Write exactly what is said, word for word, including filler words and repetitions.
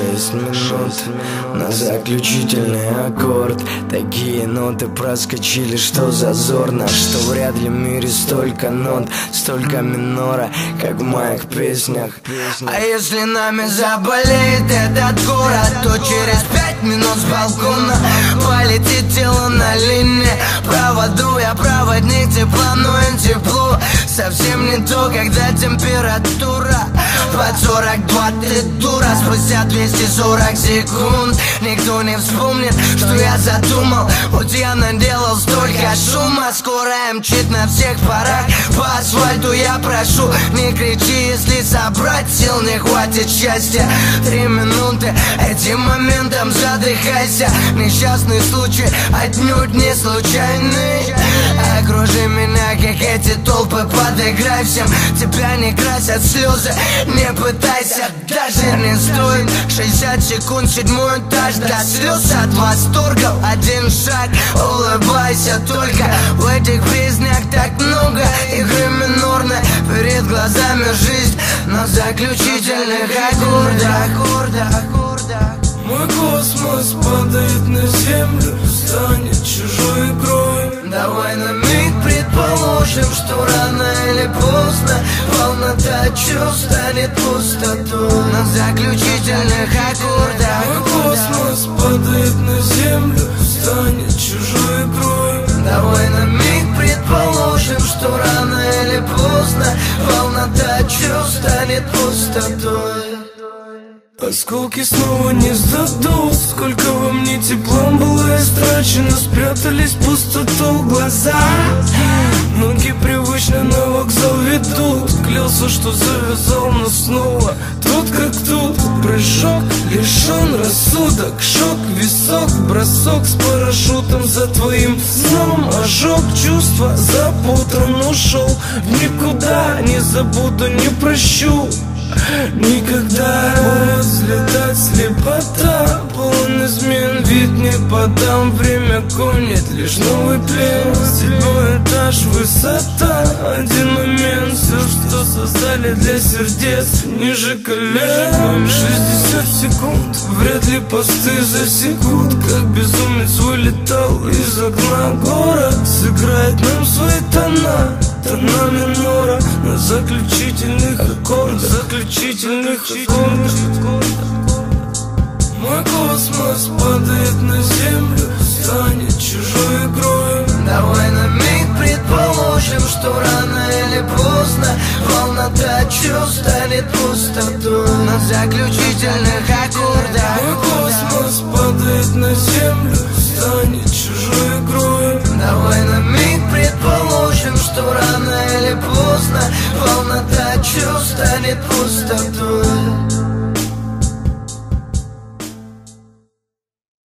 Шесть минут на заключительный аккорд. Такие ноты проскочили, что зазорно, что вряд ли в мире столько нот, столько минора, как в моих песнях. А если нами заболеет этот город, то через пять минут с балкона полетит тело на линии. Проводу я проводник тепла, но им тепло совсем не то, когда температура под сорок два. Ты дура, спустя двести сорок секунд никто не вспомнит, что я задумал. Вот я наделал столько шума, скоро мчит на всех парах по асфальту. Я прошу, не кричи, если собрать сил не хватит счастья. Три минуты, этим моментом задыхайся. Несчастный случай отнюдь не случайный. Окружи меня, как эти толпы, подыграй всем. Тебя не красят слезы, не пытайся, даже не стоит. Шестьдесят секунд, седьмой этаж, до слез от восторга. Один шаг, улыбайся только. В этих песнях так много игры минорной. Перед глазами жизнь на заключительных аккордах. Мой космос падает на землю, станет чужой игрой. Давай на миг предположим, что рано или поздно полнота чувств станет пустотой на заключительных аккордах. Мой космос падает на землю, станет чужой игрой. Давай на миг предположим, что рано или поздно полнота чувств станет пустотой. Осколки снова не сдадут. Сколько во мне теплом было истрачено, спрятались в пустоту глаза. Ноги привычно на вокзал ведут. Клялся, что завязал, но снова тут как тут. Прыжок, лишен рассудок, шок, висок, бросок с парашютом за твоим сном. Ожог, чувства запутан, ушел в никуда. Не забуду, не прощу никогда. Будет взлетать слепота, полон измен, вид не подам. Время гонит, лишь новый плен. Седьмой этаж, высота, один момент. Все, что создали для сердец, ниже колен. Шестьдесят секунд, вряд ли посты засекут. Как безумец вылетал из окна. Город сыграет нам свои тона, тона минора на заключительных аккордах. Заключительных аккордах. Мой космос падает на землю, станет чужой игрой. Давай на миг предположим, что рано или поздно полнота чувств станет пустотой на заключительных аккордах. Мой космос падает на землю, станет чужой игрой. Давай на миг предположим, что рано или поздно полнота чувств станет пустотой